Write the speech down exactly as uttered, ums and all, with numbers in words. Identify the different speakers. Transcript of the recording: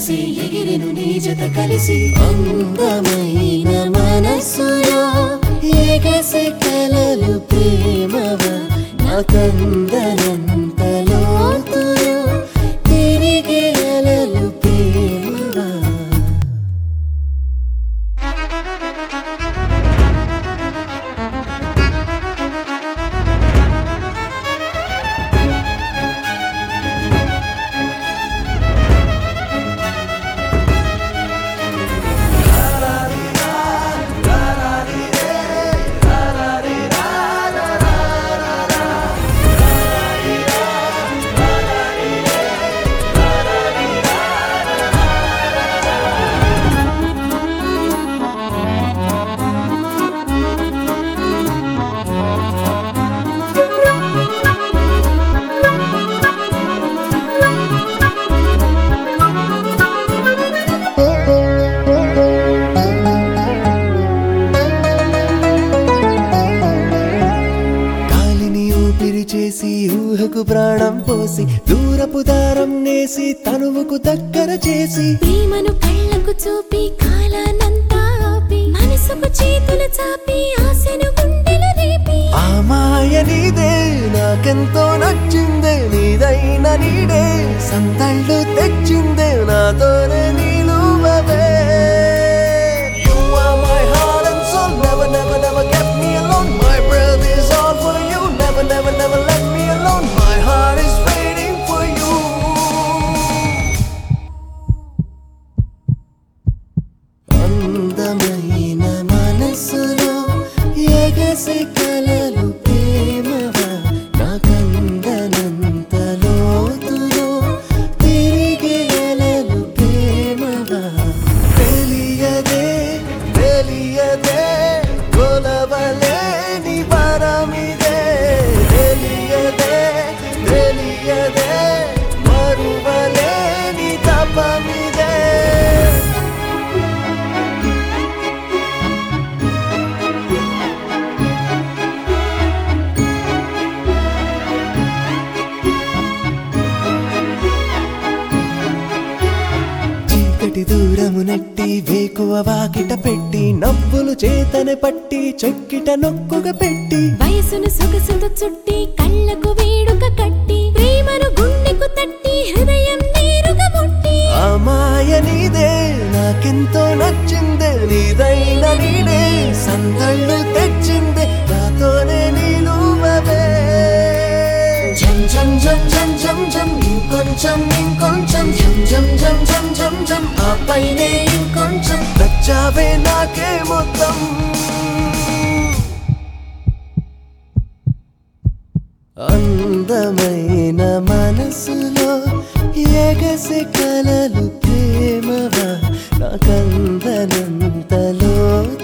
Speaker 1: వయసే ఎగిరెను నీ జత కలిసి అందమైన మనసులో ఎగసే కలలు ప్రేమవా నాకందనంత లోతులో తిరిగే అలలు ప్రేమవా చేసి ఊహకు ప్రాణం పోసి దూరపు దారం నేసి తనువుకు దగ్గర చేసి
Speaker 2: ప్రేమను కళ్ళకు చూపి కాలానంతా ఆపి మనసుకు చేతులు చాపి ఆశను గుండెలు రేపి
Speaker 1: ఆ మాయ నీదే నాకెంతో నచ్చిందే నీదైన నీడే సందళ్ళు తెచ్చిందే నాతోనే నిలువవే You are my heart and soul never never never get me alone my breath is all for you never never never let me alone my heart is waiting for you అందమైన మనసులో ఎగసే కలలు ప్రేమవా నాకందనంత లోతులో తిరిగే అలలు ప్రేమవా తెలియదే తెలియదే కొలవలేని వరమిదే తెలియదే తెలియదే మరువలేని తపమిదే చీకటి దూరము నెట్టి వేకువ వాకిట పెట్టి నవ్వులు చేతనే పట్టి చొక్కిట నొక్కుగా పెట్టి
Speaker 2: వయసును సొగసుతో చుట్టి కళ్ళకు వేడుక కట్టి ప్రేమను గుండెకు తట్టి హృదయం నేరుగా ముట్టి
Speaker 1: ఆ మాయ నీదే నాకెంతో నచ్చిందే నీదైన నీడే సందళ్ళు తెచ్చిందే నాతోనే నిలువవే జం జం జం జం జం జం ఇంకొంచెం ఇంకొంచెం జం జం జం జం జం జం ఆ పైనే ఇంకొంచెం నచ్చావే నాకే మొత్తం అందమైన మనసులో ఎగసే కలలు ప్రేమవా నాకందనంత లోతులో